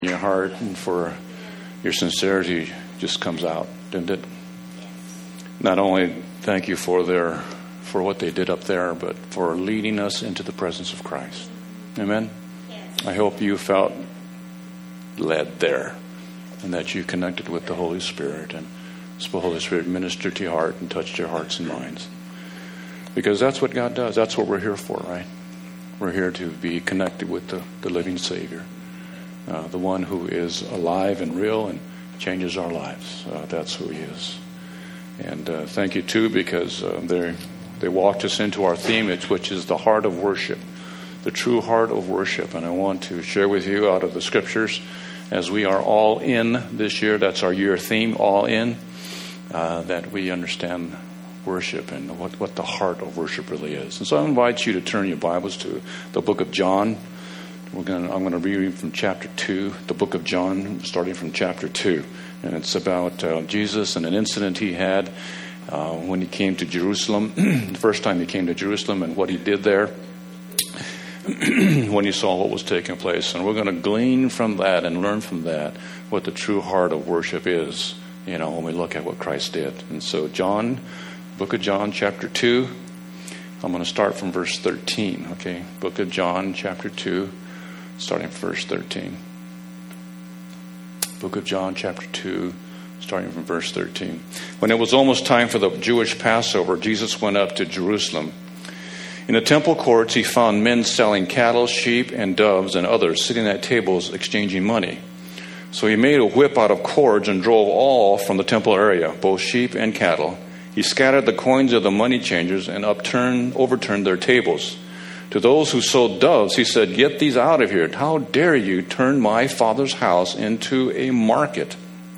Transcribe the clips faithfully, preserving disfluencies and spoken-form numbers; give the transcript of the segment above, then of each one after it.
your heart and for your sincerity just comes out, didn't it? Not only thank you for their for what they did up there, but for leading us into the presence of Christ. Amen? Yes. I hope you felt led there and that you connected with the Holy Spirit and the Holy Spirit ministered to your heart and touched your hearts and minds. Because that's what God does. That's what we're here for, right? We're here to be connected with the, the living Savior. Uh, the one who is alive and real and changes our lives. Uh, that's who he is. And uh, thank you, too, because uh, they they walked us into our theme, which is the heart of worship, the true heart of worship. And I want to share with you out of the Scriptures, as we are all in this year, that's our year theme, all in, uh, that we understand worship and what, what the heart of worship really is. And so I invite you to turn your Bibles to the book of John. We're going. I'm going to read from chapter two, the book of John, starting from chapter two, and it's about uh, Jesus and an incident he had uh, when he came to Jerusalem, the first time he came to Jerusalem, and what he did there when he saw what was taking place. And we're going to glean from that and learn from that what the true heart of worship is. You know, when we look at what Christ did. And so, John, book of John, chapter two. I'm going to start from verse thirteen. Okay, book of John, chapter two. Starting from verse thirteen. Book of John, chapter two, starting from verse thirteen. When it was almost time for the Jewish Passover, Jesus went up to Jerusalem. In the temple courts, he found men selling cattle, sheep, and doves, and others sitting at tables exchanging money. So he made a whip out of cords and drove all from the temple area, both sheep and cattle. He scattered the coins of the money changers and upturned, overturned their tables. To those who sold doves, he said, "Get these out of here. How dare you turn my Father's house into a market?"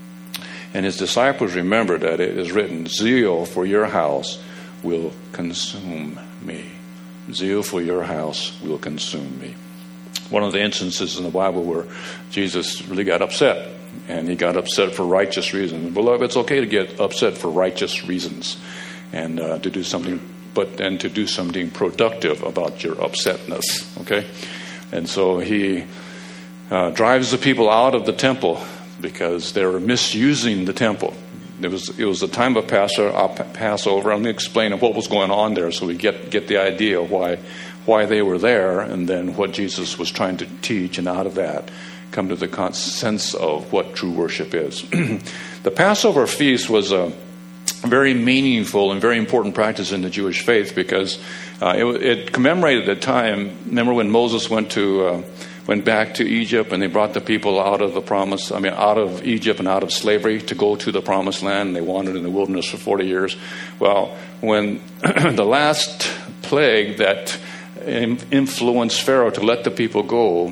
And his disciples remembered that it is written, "Zeal for your house will consume me." Zeal for your house will consume me. One of the instances in the Bible where Jesus really got upset, and he got upset for righteous reasons. Beloved, it's okay to get upset for righteous reasons and uh, to do something but then to do something productive about your upsetness, okay? And so he uh, drives the people out of the temple because they were misusing the temple. It was it was the time of Passover. I'm going to explain what was going on there so we get, get the idea of why, why they were there and then what Jesus was trying to teach, and out of that come to the sense of what true worship is. The Passover feast was a very meaningful and very important practice in the Jewish faith because uh, it, it commemorated a time. Remember when Moses went to uh, went back to Egypt and they brought the people out of the promise. I mean, out of Egypt and out of slavery to go to the promised land. And they wandered in the wilderness for forty years. Well, when the last plague that influenced Pharaoh to let the people go,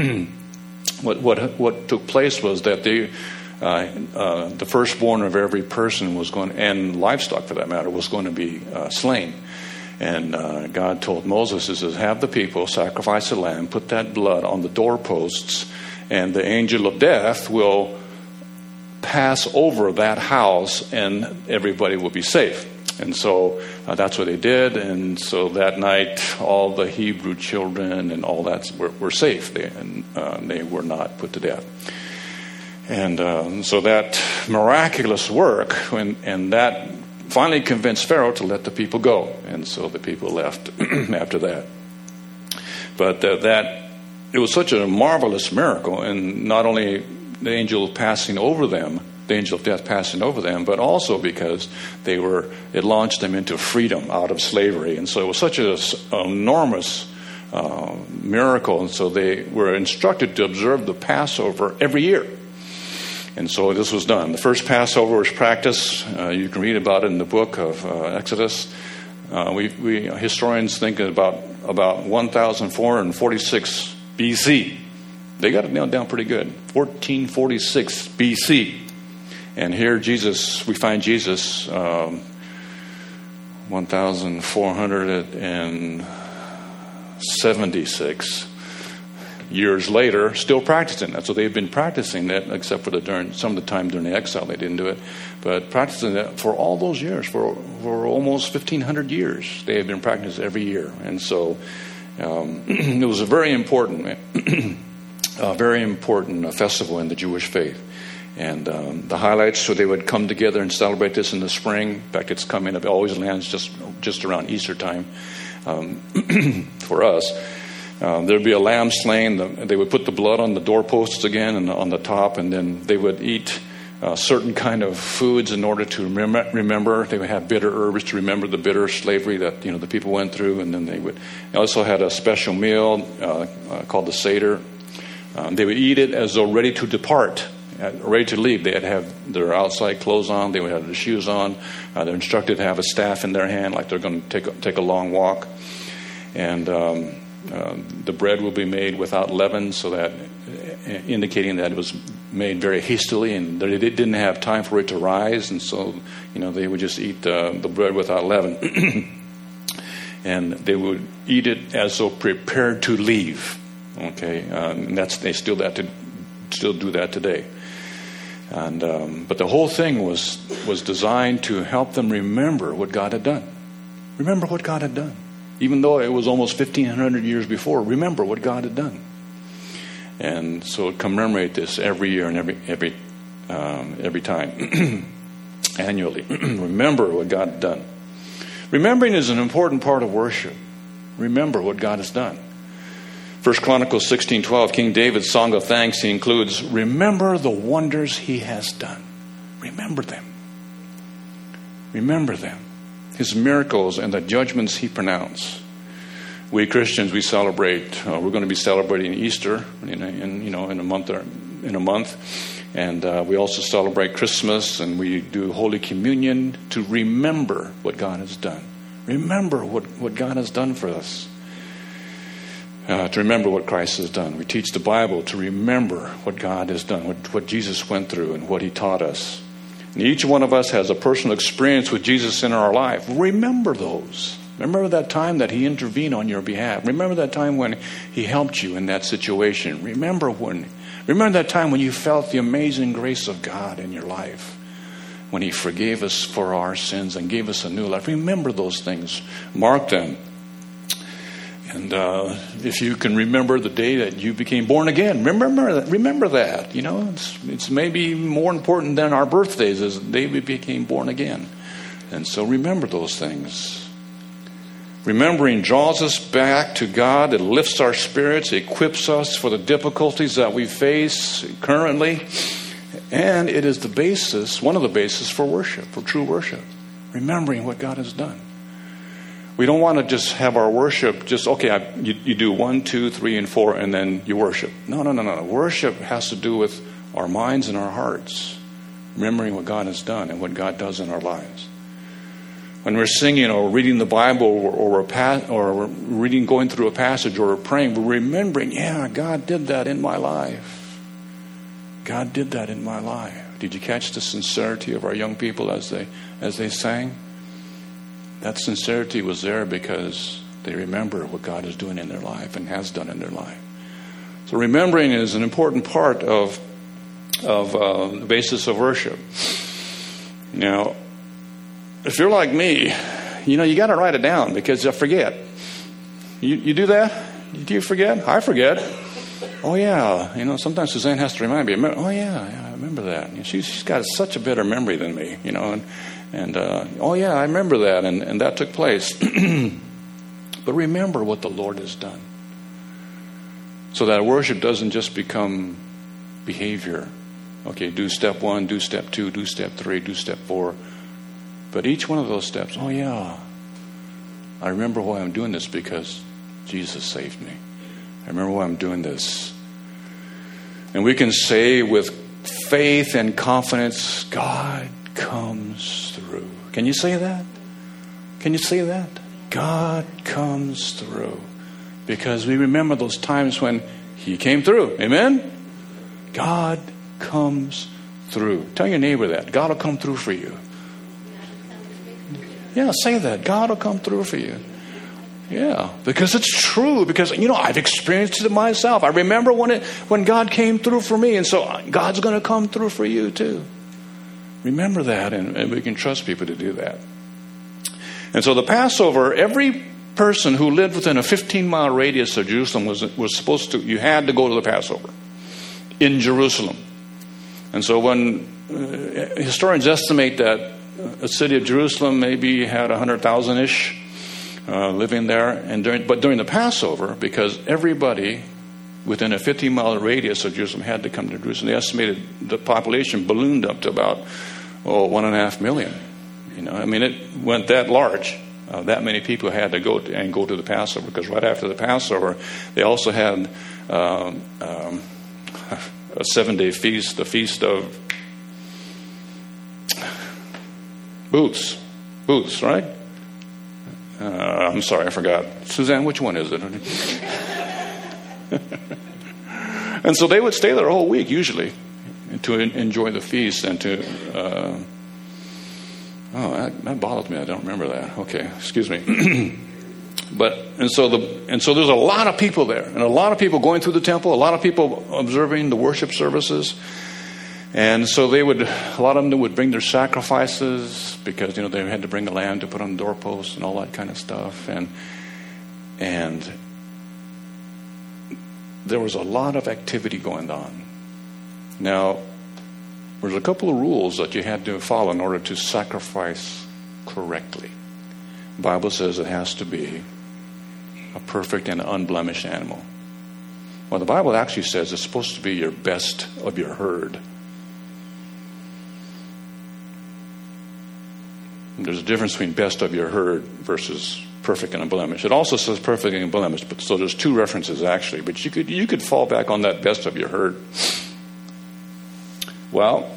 what what what took place was that they. Uh, uh, the firstborn of every person was going, and livestock for that matter, was going to be uh, slain. And uh, God told Moses, he says, have the people sacrifice a lamb, put that blood on the doorposts, and the angel of death will pass over that house, and everybody will be safe. And so uh, that's what they did. And so that night, all the Hebrew children and all that were, were safe. They, and uh, they were not put to death. And uh, so that miraculous work, when, and that finally convinced Pharaoh to let the people go. And so the people left after that. But uh, that, it was such a marvelous miracle, and not only the angel passing over them, the angel of death passing over them, but also because they were, it launched them into freedom out of slavery. And so it was such an enormous uh, miracle. And so they were instructed to observe the Passover every year. And so this was done. The first Passover was practiced. Uh, you can read about it in the book of uh, Exodus. Uh, we, we historians think about about one thousand four hundred forty-six B C. They got it nailed down pretty good. fourteen forty-six B C. And here Jesus, we find Jesus um, one thousand four hundred seventy-six. Years later, still practicing that. So they've been practicing that, except for the during some of the time during the exile, they didn't do it. But practicing that for all those years, for for almost fifteen hundred years, they have been practicing every year. And so um, it was a very important a very important uh, festival in the Jewish faith. And um, the highlights, so they would come together and celebrate this in the spring. In fact, it's coming up. It always lands just just around Easter time um, for us. Um, there'd be a lamb slain. The, they would put the blood on the doorposts again and on the top, and then they would eat uh, certain kind of foods in order to remember. Remember, they would have bitter herbs to remember the bitter slavery that you know the people went through, and then they would they also had a special meal uh, uh, called the Seder. Um, they would eat it as though ready to depart. Ready to leave. They had to have their outside clothes on. They would have their shoes on. Uh, they're instructed to have a staff in their hand, like they're going to take a, take a long walk. And um, uh, the bread will be made without leaven, so that uh, indicating that it was made very hastily, and they didn't have time for it to rise. And so, you know, they would just eat uh, the bread without leaven, and they would eat it as though prepared to leave. Okay, uh, and that's they still that to still do that today. And um, but the whole thing was was designed to help them remember what God had done. Remember what God had done, even though it was almost fifteen hundred years before. Remember what God had done, and so commemorate this every year and every every um, every time annually. Remember what God had done. Remembering is an important part of worship. Remember what God has done. First Chronicles sixteen twelve, King David's song of thanks, he includes, remember the wonders he has done. Remember them. Remember them. His miracles and the judgments he pronounced. We Christians, we celebrate. Uh, we're going to be celebrating Easter in, a, in you know in a month or in a month, and uh, we also celebrate Christmas, and we do Holy Communion to remember what God has done. Remember what, what God has done for us. Uh, to remember what Christ has done. We teach the Bible to remember what God has done, what, what Jesus went through and what he taught us. And each one of us has a personal experience with Jesus in our life. Remember those. Remember that time that he intervened on your behalf. Remember that time when he helped you in that situation. Remember when, remember that time when you felt the amazing grace of God in your life, when he forgave us for our sins and gave us a new life. Remember those things. Mark them. And uh, if you can remember the day that you became born again, remember that. Remember that. You know, it's, it's maybe more important than our birthdays is the day we became born again. And so remember those things. Remembering draws us back to God. It lifts our spirits, equips us for the difficulties that we face currently, and it is the basis, one of the bases for worship, for true worship. Remembering what God has done. We don't want to just have our worship just, okay, I, you, you do one, two, three, and four, and then you worship. No, no, no, no. Worship has to do with our minds and our hearts, remembering what God has done and what God does in our lives. When we're singing or reading the Bible or, or, we're, pa- or we're reading, going through a passage or we're praying, we're remembering, yeah, God did that in my life. God did that in my life. Did you catch the sincerity of our young people as they as they sang? That sincerity was there because they remember what God is doing in their life and has done in their life. So remembering is an important part of of uh, the basis of worship. Now, if you're like me, you know, you got to write it down because you forget. You you do that? Do you forget? I forget. Oh yeah, you know, sometimes Suzanne has to remind me. Oh yeah, yeah I remember that. She's she's got such a better memory than me, you know. And, And, uh, oh, yeah, I remember that, and, and that took place. But remember what the Lord has done. So that worship doesn't just become behavior. Okay, do step one, do step two, do step three, do step four. But each one of those steps, oh, yeah, I remember why I'm doing this because Jesus saved me. I remember why I'm doing this. And we can say with faith and confidence, God comes through. Can you say that? Can you say that? God comes through. Because we remember those times when he came through. Amen? God comes through. Tell your neighbor that. God will come through for you. Yeah, say that. God will come through for you. Yeah, because it's true. Because, you know, I've experienced it myself. I remember when it when God came through for me. And so God's going to come through for you too. Remember that, and, and we can trust people to do that. And so the Passover, every person who lived within a fifteen-mile radius of Jerusalem was was supposed to, you had to go to the Passover. in Jerusalem. And so when uh, historians estimate that a city of Jerusalem maybe had one hundred thousand-ish uh, living there, and during, but during the Passover, because everybody within a fifty-mile radius of Jerusalem had to come to Jerusalem, they estimated the population ballooned up to about oh, one and a half million. You know, I mean, it went that large. Uh, that many people had to go to, and go to the Passover, because right after the Passover, they also had um, um, a seven-day feast, the Feast of Booths. Booths, right? Uh, I'm sorry, I forgot. Suzanne, which one is it? And so they would stay there a whole week, usually, to enjoy the feast and to... Uh, oh, that, that bothers me. I don't remember that. Okay, excuse me. But and so the and so there's a lot of people there, and a lot of people going through the temple, a lot of people observing the worship services. And so they would, a lot of them would bring their sacrifices, because, you know, they had to bring a lamb to put on the doorposts and all that kind of stuff. And and there was a lot of activity going on. Now, there's a couple of rules that you had to follow in order to sacrifice correctly. The Bible says it has to be a perfect and unblemished animal. Well, the Bible actually says it's supposed to be your best of your herd. There's a difference between best of your herd versus perfect and unblemished. It also says perfect and unblemished, but so there's two references actually. But you could you could fall back on that best of your herd. Well,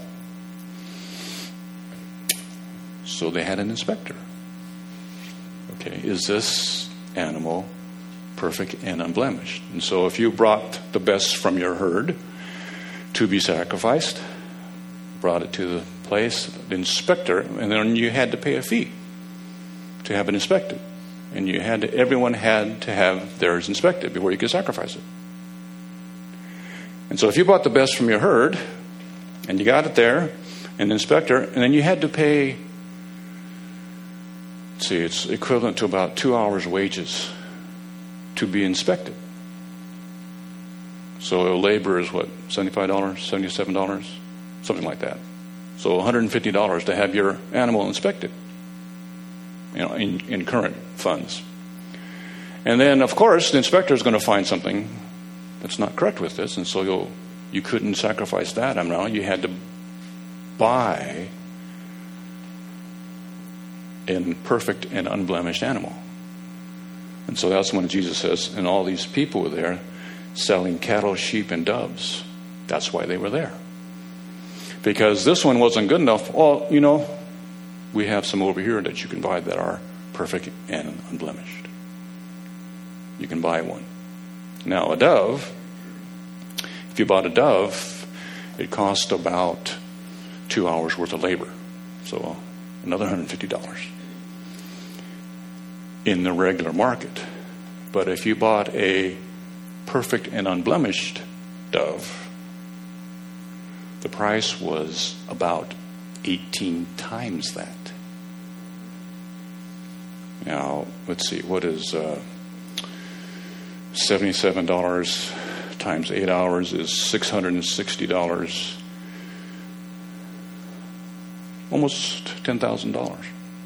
so they had an inspector. Okay, is this animal perfect and unblemished? And so if you brought the best from your herd to be sacrificed, brought it to the place, the inspector, and then you had to pay a fee to have it inspected. And you had to, everyone had to have theirs inspected before you could sacrifice it. And so if you bought the best from your herd, and you got it there, an inspector, and then you had to pay, let's see, it's equivalent to about two hours' wages to be inspected. So a labor is what, seventy-five dollars, seventy-seven dollars, something like that. So one hundred fifty dollars to have your animal inspected, you know, in, in current funds. And then, of course, the inspector is going to find something that's not correct with this, and so you'll You couldn't sacrifice that. I mean, you had to buy a perfect and unblemished animal. And so that's when Jesus says, and all these people were there selling cattle, sheep, and doves. That's why they were there. Because this one wasn't good enough. Well, you know, we have some over here that you can buy that are perfect and unblemished. You can buy one. Now, a dove... If you bought a dove, it cost about two hours worth of labor. So another one hundred fifty dollars in the regular market. But if you bought a perfect and unblemished dove, the price was about eighteen times that. Now, let's see, what is uh, seventy-seven dollars times eight hours is six hundred sixty dollars. Almost ten thousand dollars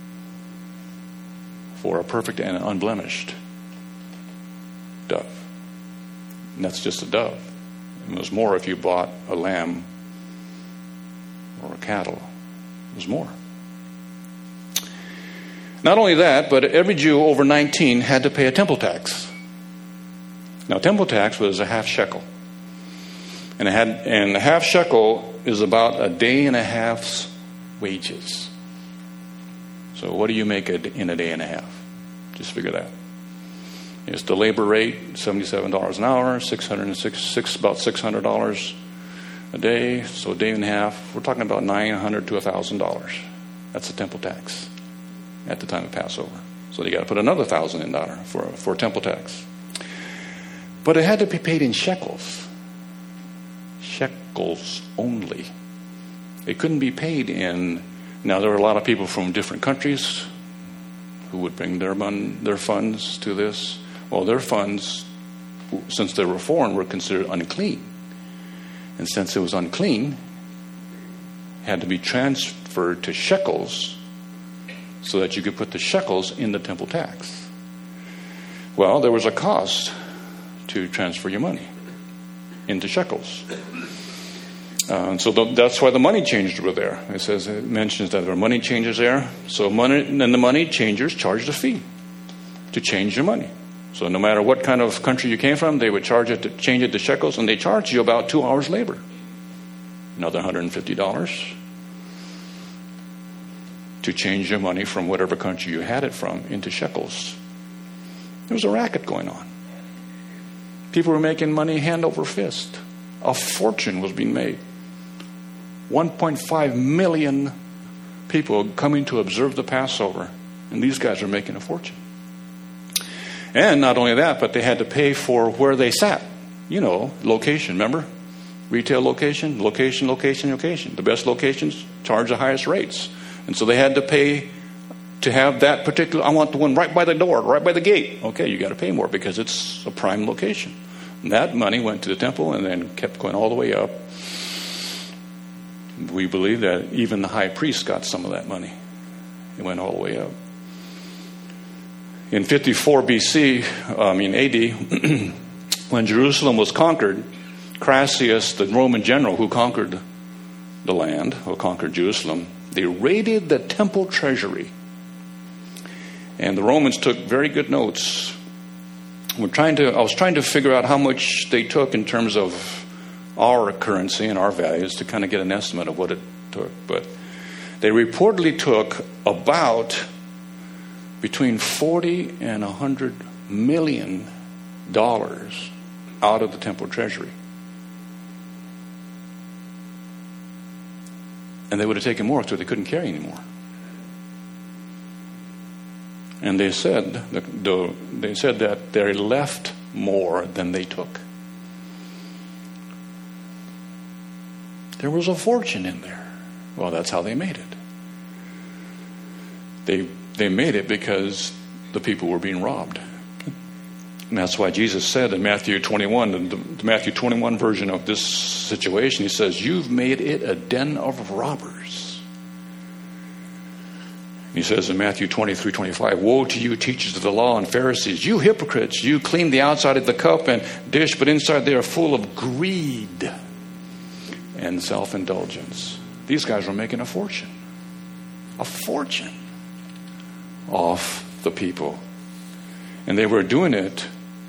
for a perfect and unblemished dove. And that's just a dove. It was more if you bought a lamb or a cattle. It was more. Not only that, but every Jew over nineteen had to pay a temple tax. Now, temple tax was a half shekel. And, it had, and a half shekel is about a day and a half's wages. So what do you make in a day and a half? Just figure that. It's the labor rate, seventy-seven dollars an hour, six hundred six, six, about six hundred dollars a day. So a day and a half, we're talking about nine hundred dollars to one thousand dollars. That's the temple tax at the time of Passover. So you got to put another one thousand dollars in there for, for temple tax. But it had to be paid in shekels. Shekels only. It couldn't be paid in... Now, there were a lot of people from different countries who would bring their mon- their funds to this. Well, their funds, since they were foreign, were considered unclean. And since it was unclean, it had to be transferred to shekels so that you could put the shekels in the temple tax. Well, there was a cost to transfer your money into shekels. Uh, and so the, that's why the money changers were there. It says, it mentions that there are money changers there. So money, and then the money changers charged a fee to change your money. So no matter what kind of country you came from, they would charge it to change it to shekels, and they charge you about two hours labor. Another one hundred fifty dollars to change your money from whatever country you had it from into shekels. There was a racket going on. People were making money hand over fist. A fortune was being made. one point five million people coming to observe the Passover, and these guys are making a fortune. And not only that, but they had to pay for where they sat. You know, location, remember? Retail location, location, location, location. The best locations charge the highest rates. And so they had to pay to have that particular, I want the one right by the door, right by the gate. Okay, you got to pay more because it's a prime location. And that money went to the temple and then kept going all the way up. We believe that even the high priest got some of that money. It went all the way up. In fifty-four B C, I mean A D, when Jerusalem was conquered, Crassus, the Roman general who conquered the land, who conquered Jerusalem, they raided the temple treasury. And the Romans took very good notes. We're trying to, I was trying to figure out how much they took in terms of our currency and our values to kind of get an estimate of what it took. But they reportedly took about between forty and one hundred million dollars out of the temple treasury. And they would have taken more because they couldn't carry anymore. And they said that they said that they left more than they took. There was a fortune in there. Well, that's how they made it. They they made it because the people were being robbed. And that's why Jesus said in Matthew twenty-one, the, the Matthew twenty-one version of this situation, he says, "You've made it a den of robbers." He says in Matthew twenty-three twenty-five, "Woe to you, teachers of the law and Pharisees, you hypocrites! You clean the outside of the cup and dish, but inside they are full of greed and self-indulgence." These guys were making a fortune. A fortune off the people. And they were doing it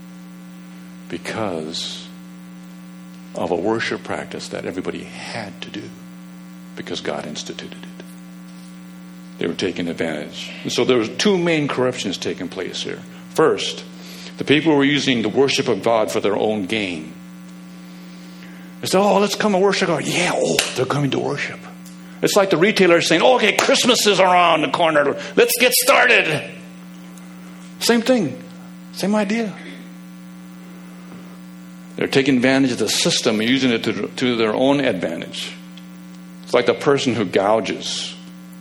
because of a worship practice that everybody had to do because God instituted it. They were taking advantage. And so there were two main corruptions taking place here. First, the people were using the worship of God for their own gain. They said, "Oh, let's come and worship God." Yeah, oh, they're coming to worship. It's like the retailers saying, "Oh, okay, Christmas is around the corner. Let's get started." Same thing. Same idea. They're taking advantage of the system and using it to, to their own advantage. It's like the person who gouges.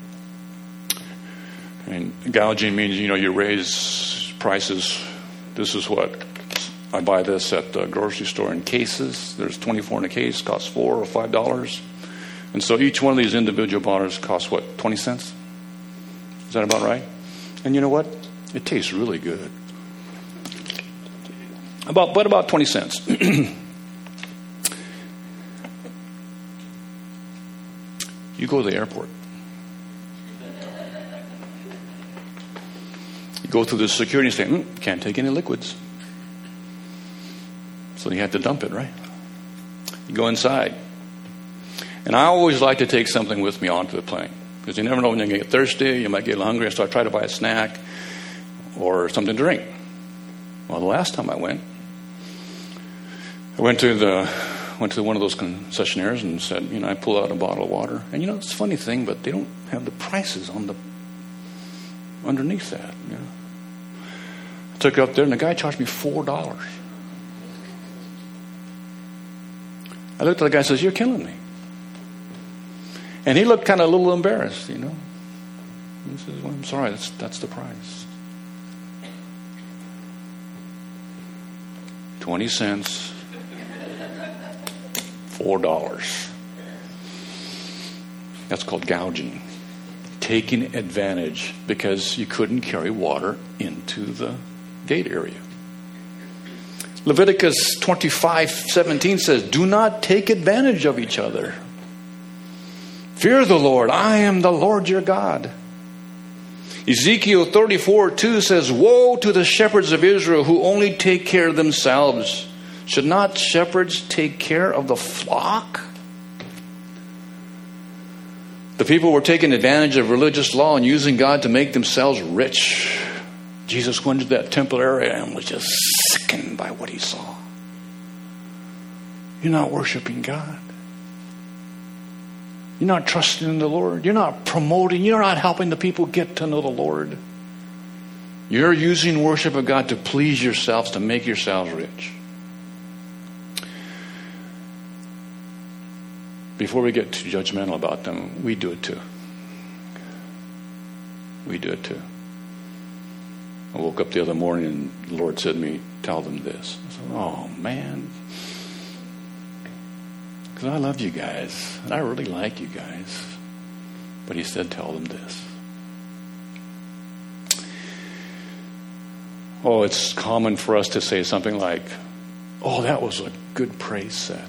I mean, gouging means, you know, you raise prices. This is what I buy this at the grocery store in cases. There's twenty-four in a case, costs four or five dollars. And so each one of these individual bottles costs what, twenty cents? Is that about right? And you know what? It tastes really good. About, but about twenty cents. You go to the airport. You go through the security and say, mm, "Can't take any liquids." So you have to dump it, right? You go inside. And I always like to take something with me onto the plane. Because you never know when you're going to get thirsty, you might get hungry, so I try to buy a snack or something to drink. Well, the last time I went, I went to the went to one of those concessionaires and said, you know, I pull out a bottle of water. And you know, it's a funny thing, but they don't have the prices on the underneath that. You know? I took it up there and the guy charged me four dollars. I looked at the guy and says, "You're killing me." And he looked kind of a little embarrassed, you know. He says, "Well, I'm sorry, that's that's the price. Twenty cents Four dollars. That's called gouging. Taking advantage because you couldn't carry water into the gate area. Leviticus twenty-five seventeen says, do not take advantage of each other. Fear the Lord. I am the Lord your God. Ezekiel thirty-four two says, woe to the shepherds of Israel who only take care of themselves. Should not shepherds take care of the flock? The people were taking advantage of religious law and using God to make themselves rich. Jesus went to that temple area and was just sickened by what he saw. You're not worshiping God. You're not trusting in the Lord. You're not promoting. You're not helping the people get to know the Lord. You're using worship of God to please yourselves, to make yourselves rich. Before we get too judgmental about them, we do it too. We do it too. I woke up the other morning and the Lord said to me, tell them this. I said, oh man. Because I love you guys. And I really like you guys. But he said, tell them this. Oh, it's common for us to say something like, oh, that was a good praise set.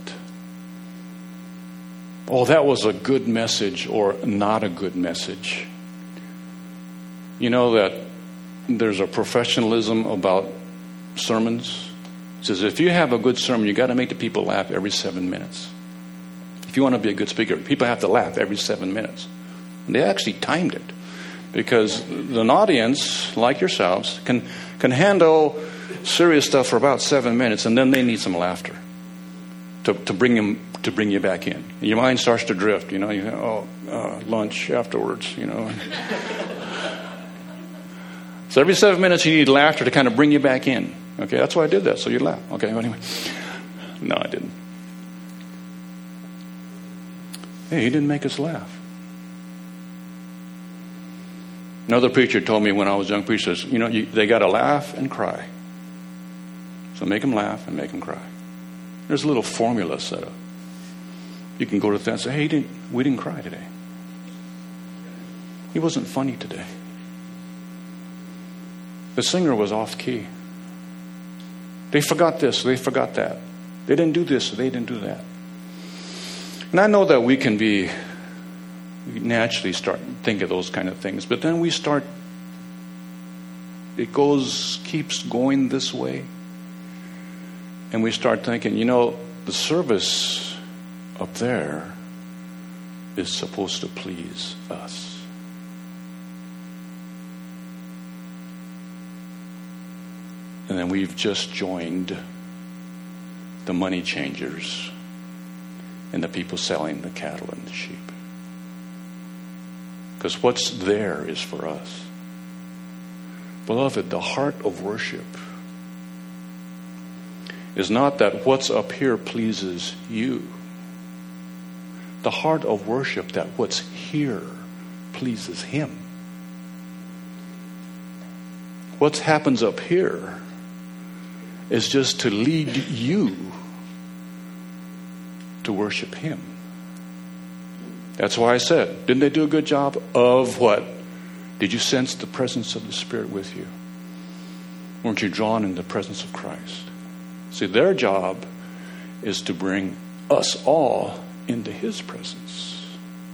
Oh, that was a good message or not a good message. You know that there's a professionalism about sermons. It says if you have a good sermon, you got to make the people laugh every seven minutes. If you want to be a good speaker, people have to laugh every seven minutes. And they actually timed it because an audience like yourselves can can handle serious stuff for about seven minutes, and then they need some laughter to to bring them to bring you back in. And your mind starts to drift. You know, you oh uh, lunch afterwards. You know. So every seven minutes you need laughter to kind of bring you back in. Okay, that's why I did that, so you laugh. Okay, anyway. No, I didn't. Hey, he didn't make us laugh. Another preacher told me when I was a young preacher, says, you know, you, they got to laugh and cry. So make them laugh and make them cry. There's a little formula set up. You can go to that and say, hey, he didn't, we didn't cry today. He wasn't funny today. The singer was off key. They forgot this, they forgot that. They didn't do this, they didn't do that. And I know that we can be, we naturally start think of those kind of things, but then we start, it goes, keeps going this way. And we start thinking, you know, the service up there is supposed to please us. And then we've just joined the money changers and the people selling the cattle and the sheep. Because what's there is for us. Beloved, the heart of worship is not that what's up here pleases you. The heart of worship that what's here pleases him. What happens up here is just to lead you to worship him. That's why I said, didn't they do a good job of what? Did you sense the presence of the Spirit with you? Weren't you drawn in the presence of Christ? See, their job is to bring us all into his presence.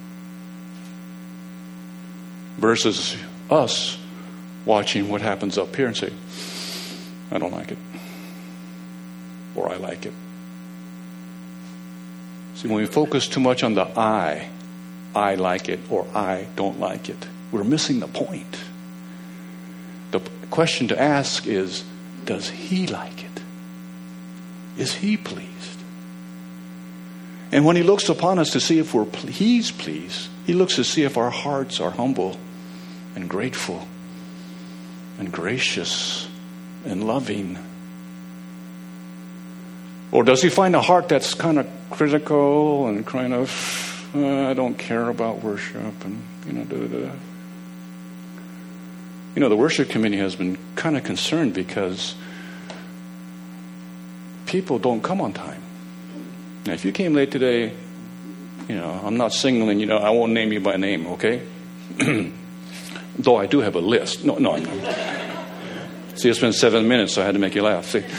Versus us watching what happens up here and say, I don't like it. Or I like it. See, when we focus too much on the I, I like it or I don't like it, we're missing the point. The question to ask is, does he like it? Is he pleased? And when he looks upon us to see if we're ple- he's pleased, he looks to see if our hearts are humble and grateful and gracious and loving. Or does he find a heart that's kind of critical and kind of, uh, I don't care about worship and, you know, da, da, da. You know, the worship committee has been kind of concerned because people don't come on time. Now, if you came late today, you know, I'm not singling, you know, I won't name you by name, okay? Though I do have a list. No, no, I'm not. See, it's been seven minutes, so I had to make you laugh. See?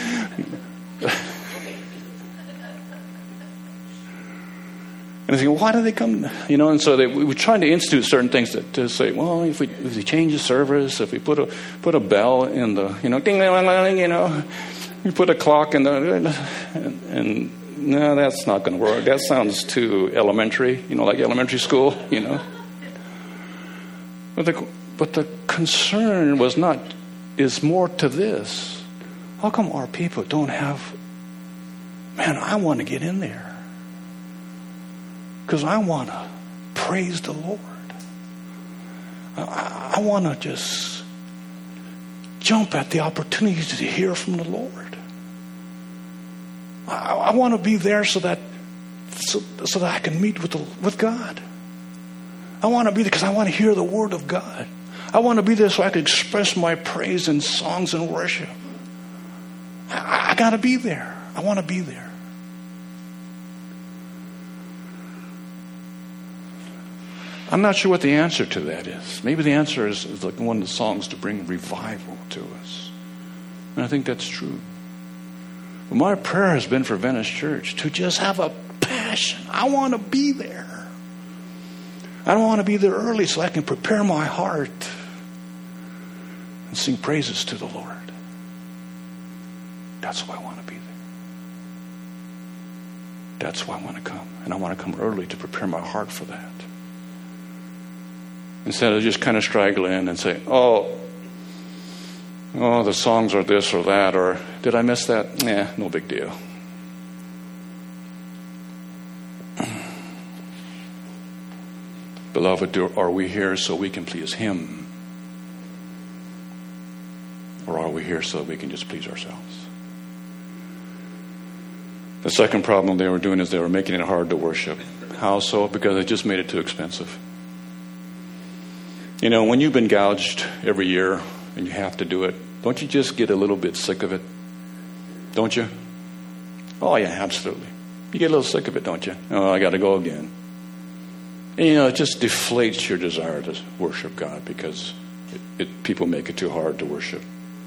And they say, why do they come? You know, and so they, we were trying to institute certain things to, to say, well, if we if we change the service, if we put a put a bell in the, you know, ding, ding, ding, ding, you know, we put a clock in the, and, and no, that's not going to work. That sounds too elementary, you know, like elementary school, you know. But the but the concern was not, is more to this. How come our people don't have, man, I want to get in there. Because I want to praise the Lord. I, I want to just jump at the opportunity to hear from the Lord. I, I want to be there so that so, so that I can meet with the, with God. I want to be there because I want to hear the Word of God. I want to be there so I can express my praise in songs and worship. I, I got to be there. I want to be there. I'm not sure what the answer to that is. Maybe the answer is, is like one of the songs to bring revival to us. And I think that's true. But my prayer has been for Venice Church to just have a passion. I want to be there. I don't want to be there early so I can prepare my heart and sing praises to the Lord. That's why I want to be there. That's why I want to come. And I want to come early to prepare my heart for that. Instead of just kind of straggle in and say, oh, oh, the songs are this or that, or did I miss that? Nah, no big deal. Beloved, are we here so we can please Him? Or are we here so that we can just please ourselves? The second problem they were doing is they were making it hard to worship. How so? Because they just made it too expensive. You know, when you've been gouged every year and you have to do it, don't you just get a little bit sick of it? Don't you? Oh, yeah, absolutely. You get a little sick of it, don't you? Oh, I got to go again. And, you know, it just deflates your desire to worship God because it, it, people make it too hard to worship.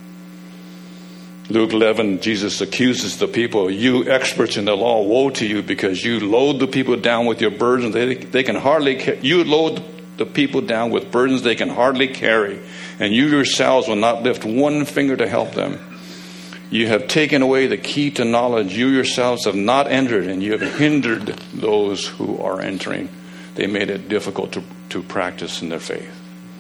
Luke eleven, Jesus accuses the people, you experts in the law, woe to you because you load the people down with your burdens. They, they can hardly, you load the people down with burdens they can hardly carry, and you yourselves will not lift one finger to help them. You have taken away the key to knowledge. You yourselves have not entered, and you have hindered those who are entering. They made it difficult to, to practice in their faith.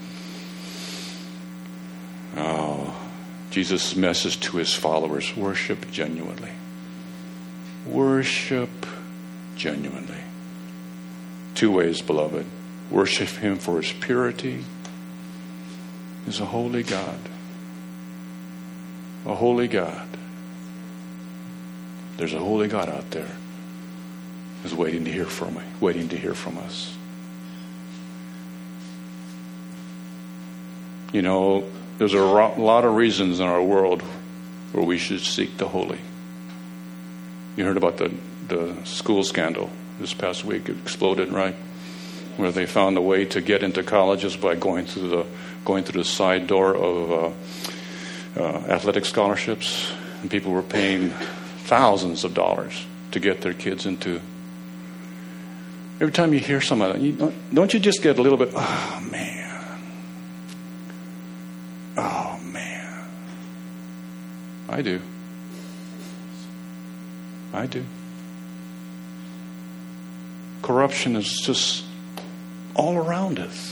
Oh, Jesus' message to his followers, worship genuinely. Worship genuinely. Two ways, beloved. Worship him for his purity. He's a holy God. A holy God. There's a holy God out there who's waiting to hear from me, waiting to hear from us. You know, there's a lot of reasons in our world where we should seek the holy. You heard about the, the school scandal this past week. It exploded, right? Where they found a way to get into colleges by going through the going through the side door of uh, uh, athletic scholarships, and people were paying thousands of dollars to get their kids into. Every time you hear some of that, you don't, don't you just get a little bit? Oh man, oh man, I do, I do. Corruption is just all around us.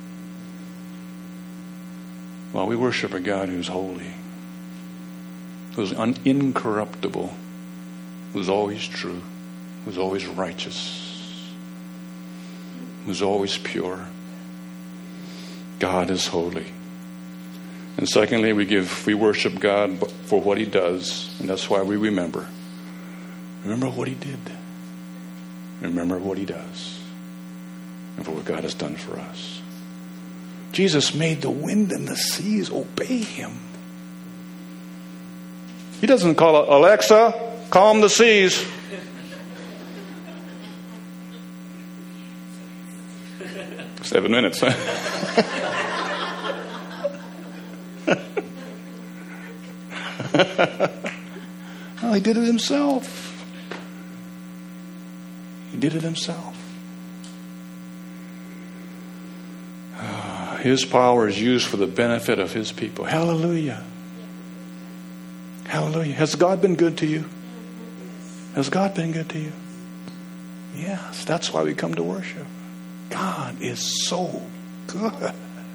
Well, we worship a God who's holy, who's un- incorruptible, who's always true, who's always righteous, who's always pure. God is holy. And secondly, we give we worship God for what he does, and that's why we remember. Remember what he did. Remember what he does. And for what God has done for us. Jesus made the wind and the seas obey him. He doesn't call Alexa, calm the seas. Seven minutes, huh? Oh, he did it himself. He did it himself. His power is used for the benefit of his people. Hallelujah. Hallelujah. Has God been good to you? Has God been good to you? Yes. That's why we come to worship. God is so good.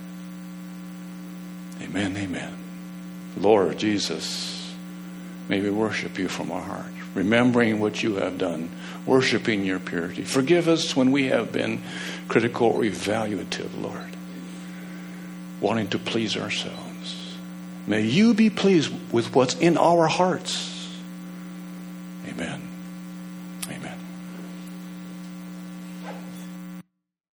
Amen. Amen. Lord Jesus, may we worship you from our heart, remembering what you have done, worshiping your purity. Forgive us when we have been critical or evaluative, Lord, wanting to please ourselves. May you be pleased with what's in our hearts. Amen.